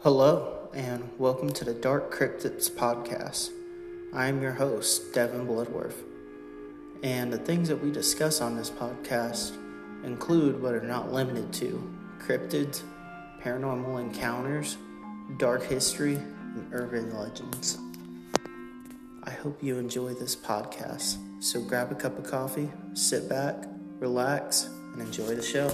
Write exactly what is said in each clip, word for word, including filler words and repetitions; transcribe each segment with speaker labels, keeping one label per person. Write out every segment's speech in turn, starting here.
Speaker 1: Hello, and welcome to the Dark Cryptids podcast. I am your host, Devin Bloodworth, and the things that we discuss on this podcast include, but are not limited to, cryptids, paranormal encounters, dark history, and urban legends. I hope you enjoy this podcast, so grab a cup of coffee, sit back, relax, and enjoy the show.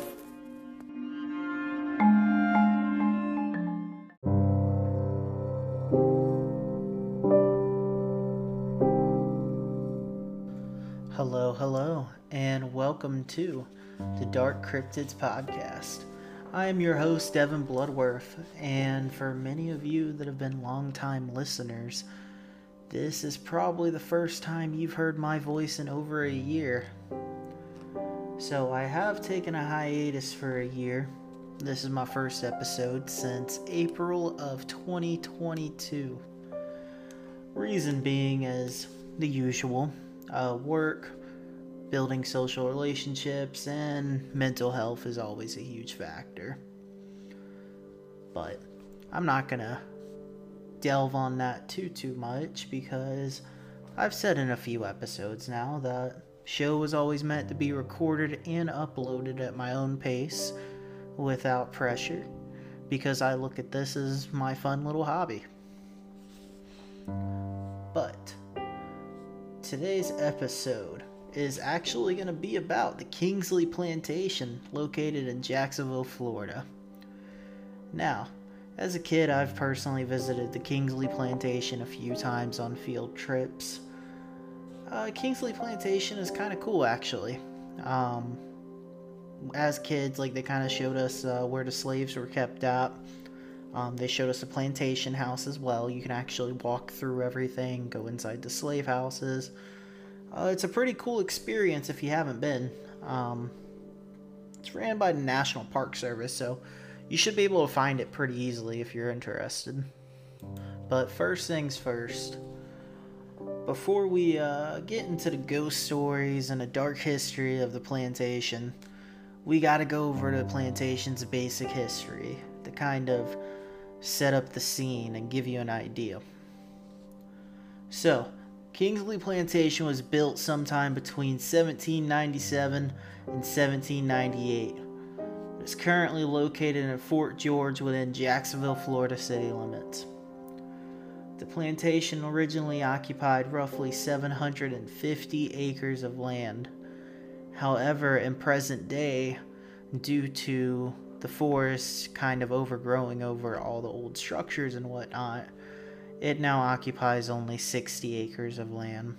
Speaker 1: Hello, hello, and welcome to the Dark Cryptids podcast. I am your host, Devin Bloodworth, and for many of you that have been longtime listeners, this is probably the first time you've heard my voice in over a year. So I have taken a hiatus for a year. This is my first episode since April of twenty twenty-two. Reason being is the usual. Uh, work, building social relationships, and mental health is always a huge factor. But I'm not gonna delve on that too too much because I've said in a few episodes now that show was always meant to be recorded and uploaded at my own pace without pressure, because I look at this as my fun little hobby. But today's episode is actually going to be about the Kingsley Plantation located in Jacksonville, Florida. Now, as a kid, I've personally visited the Kingsley Plantation a few times on field trips. Uh, Kingsley Plantation is kind of cool, actually. Um, as kids, like, they kind of showed us uh, where the slaves were kept at. Um, they showed us a plantation house as well. You can actually walk through everything, go inside the slave houses. Uh, it's a pretty cool experience if you haven't been. Um, it's ran by the National Park Service, so you should be able to find it pretty easily if you're interested. But first things first, before we uh, get into the ghost stories and the dark history of the plantation, we gotta go over the plantation's basic history to kind of set up the scene and give you an idea. So, Kingsley Plantation was built sometime between seventeen ninety-seven and seventeen ninety-eight. It's currently located in Fort George within Jacksonville, Florida city limits. The plantation originally occupied roughly seven hundred fifty acres of land. However, in present day, due to the forest kind of overgrowing over all the old structures and whatnot, it now occupies only sixty acres of land.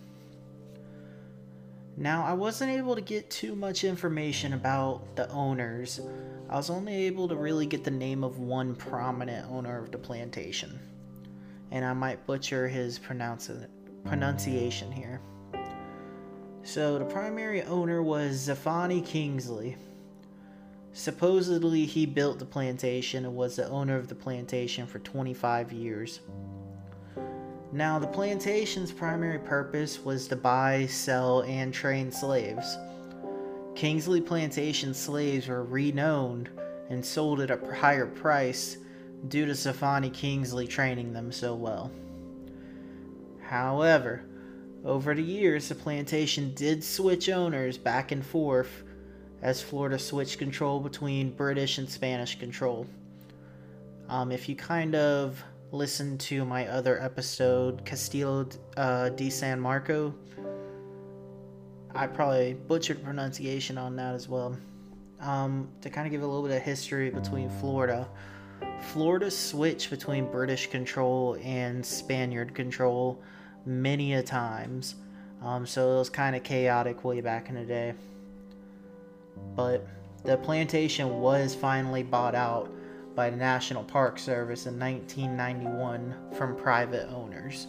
Speaker 1: Now, I wasn't able to get too much information about the owners. I was only able to really get the name of one prominent owner of the plantation, and I might butcher his pronounci- pronunciation here. So, the primary owner was Zephany Kingsley. Supposedly, he built the plantation and was the owner of the plantation for twenty-five years. Now, the plantation's primary purpose was to buy, sell, and train slaves. Kingsley Plantation slaves were renowned and sold at a higher price due to Zephany Kingsley training them so well. However, over the years, the plantation did switch owners back and forth as Florida switched control between British and Spanish control. Um, if you kind of listen to my other episode, Castillo uh, de San Marco, I probably butchered pronunciation on that as well. Um, to kind of give a little bit of history between Florida, Florida switched between British control and Spaniard control many a times, um, so it was kind of chaotic way back in the day. But the plantation was finally bought out by the National Park Service in nineteen ninety-one from private owners.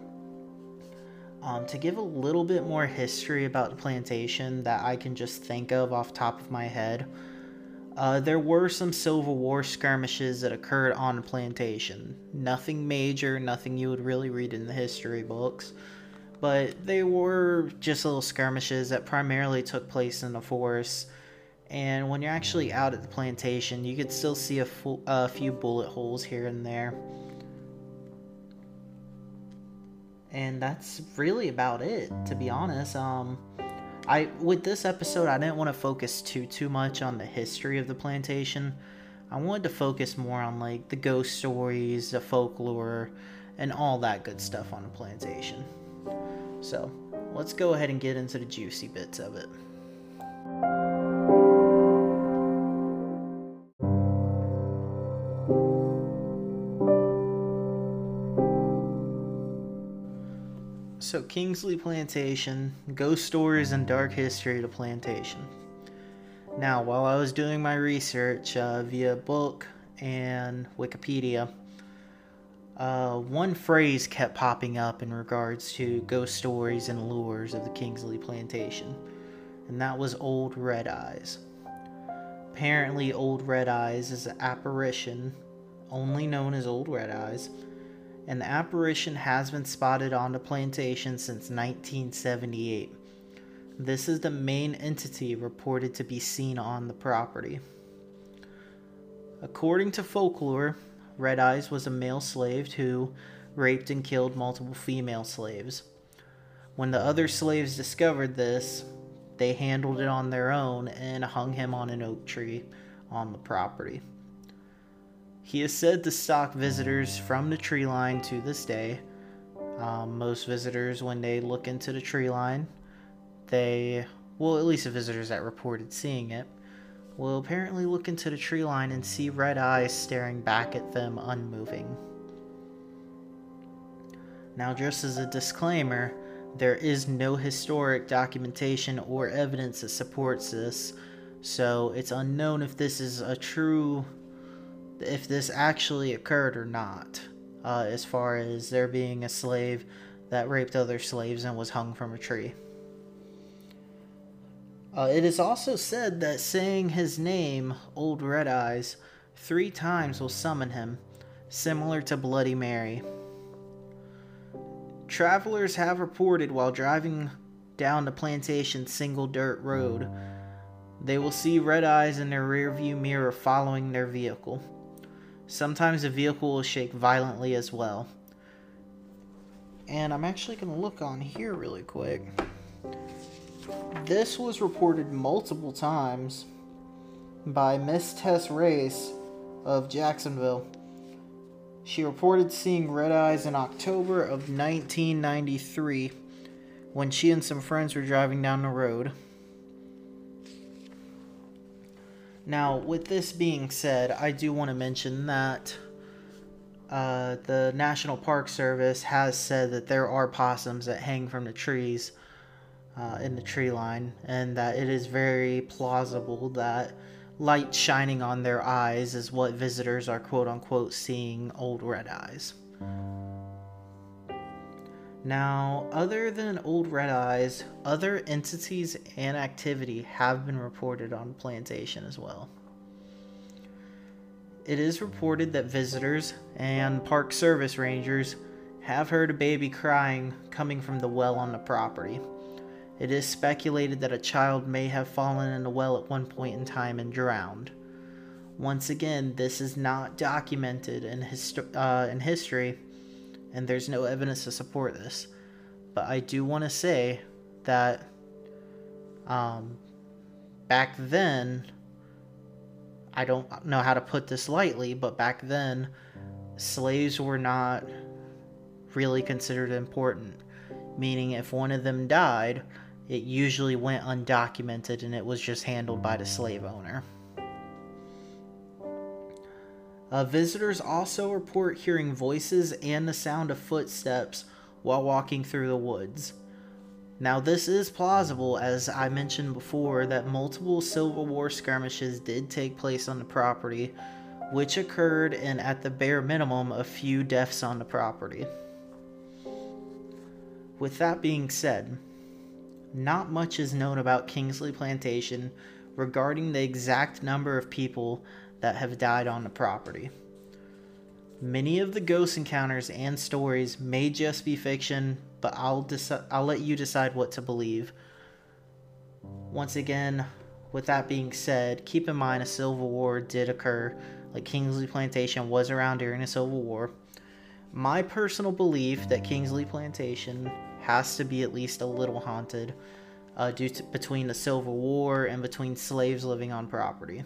Speaker 1: Um, to give a little bit more history about the plantation that I can just think of off the top of my head, uh, there were some Civil War skirmishes that occurred on the plantation. Nothing major, nothing you would really read in the history books, but they were just little skirmishes that primarily took place in the forest And when you're actually out at the plantation, you could still see a, full, a few bullet holes here and there. And that's really about it, to be honest. Um, I with this episode, I didn't want to focus too too much on the history of the plantation. I wanted to focus more on like the ghost stories, the folklore, and all that good stuff on the plantation. So let's go ahead and get into the juicy bits of it. So, Kingsley Plantation, ghost stories and dark history of the plantation. Now, while I was doing my research uh, via book and Wikipedia, uh, one phrase kept popping up in regards to ghost stories and lures of the Kingsley Plantation, and that was Old Red Eyes. Apparently, Old Red Eyes is an apparition, only known as Old Red Eyes, and the apparition has been spotted on the plantation since nineteen seventy-eight. This is the main entity reported to be seen on the property. According to folklore, Red Eyes was a male slave who raped and killed multiple female slaves. When the other slaves discovered this, they handled it on their own and hung him on an oak tree on the property. He is said to stalk visitors from the tree line to this day. Um, most visitors, when they look into the tree line, they, well, at least the visitors that reported seeing it, will apparently look into the tree line and see red eyes staring back at them unmoving. Now, just as a disclaimer, there is no historic documentation or evidence that supports this, so it's unknown if this is a true... if this actually occurred or not, uh, as far as there being a slave that raped other slaves and was hung from a tree. Uh, it is also said that saying his name, Old Red Eyes, three times will summon him, similar to Bloody Mary. Travelers have reported while driving down the plantation's single dirt road, they will see Red Eyes in their rearview mirror following their vehicle. Sometimes the vehicle will shake violently as well. And I'm actually going to look on here really quick. This was reported multiple times by Miss Tess Race of Jacksonville. She reported seeing Red Eyes in October of nineteen ninety-three when she and some friends were driving down the road. Now, with this being said, I do want to mention that uh, the National Park Service has said that there are possums that hang from the trees uh, in the tree line, and that it is very plausible that light shining on their eyes is what visitors are quote-unquote seeing Old Red Eyes. Now, other than Old Red Eyes, other entities and activity have been reported on the plantation as well. It is reported that visitors and Park Service rangers have heard a baby crying coming from the well on the property. It is speculated that a child may have fallen in the well at one point in time and drowned. Once again, this is not documented in, histo- uh, in history, and there's no evidence to support this. But I do want to say that um, back then, I don't know how to put this lightly, but back then, slaves were not really considered important. Meaning if one of them died, it usually went undocumented and it was just handled by the slave owner. Uh, visitors also report hearing voices and the sound of footsteps while walking through the woods. Now, this is plausible, as I mentioned before, that multiple Civil War skirmishes did take place on the property, which occurred in, at the bare minimum, a few deaths on the property. With that being said, not much is known about Kingsley Plantation regarding the exact number of people that have died on the property. Many of the ghost encounters and stories may just be fiction, but I'll deci- I'll let you decide what to believe. Once again, with that being said, keep in mind a civil war did occur. Like, Kingsley Plantation was around during a civil war. My personal belief that Kingsley Plantation has to be at least a little haunted uh, due to between the Civil War and between slaves living on property.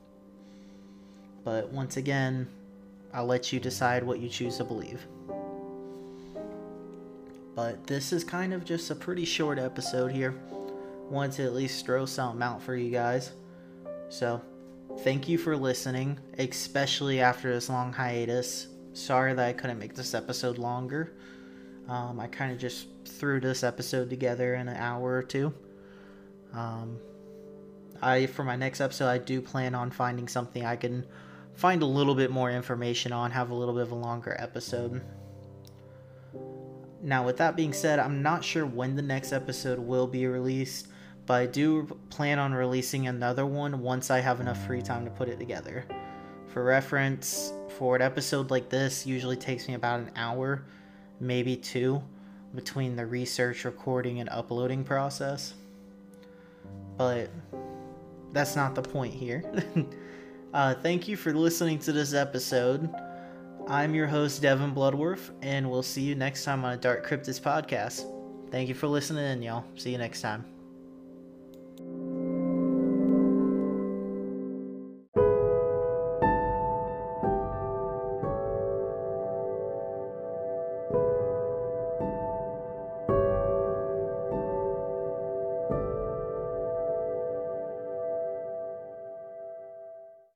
Speaker 1: But once again, I'll let you decide what you choose to believe. But this is kind of just a pretty short episode here. Wanted to at least throw something out for you guys. So, thank you for listening, especially after this long hiatus. Sorry that I couldn't make this episode longer. Um, I kind of just threw this episode together in an hour or two. Um, I for my next episode, I do plan on finding something I can find a little bit more information on, have a little bit of a longer episode. Now, with that being said, I'm not sure when the next episode will be released, but I do plan on releasing another one once I have enough free time to put it together. For reference, for an episode like this, usually takes me about an hour, maybe two, between the research, recording, and uploading process. But that's not the point here. uh, thank you for listening to this episode. I'm your host, Devin Bloodworth, and we'll see you next time on a Dark Cryptids podcast. Thank you for listening in, y'all. See you next time.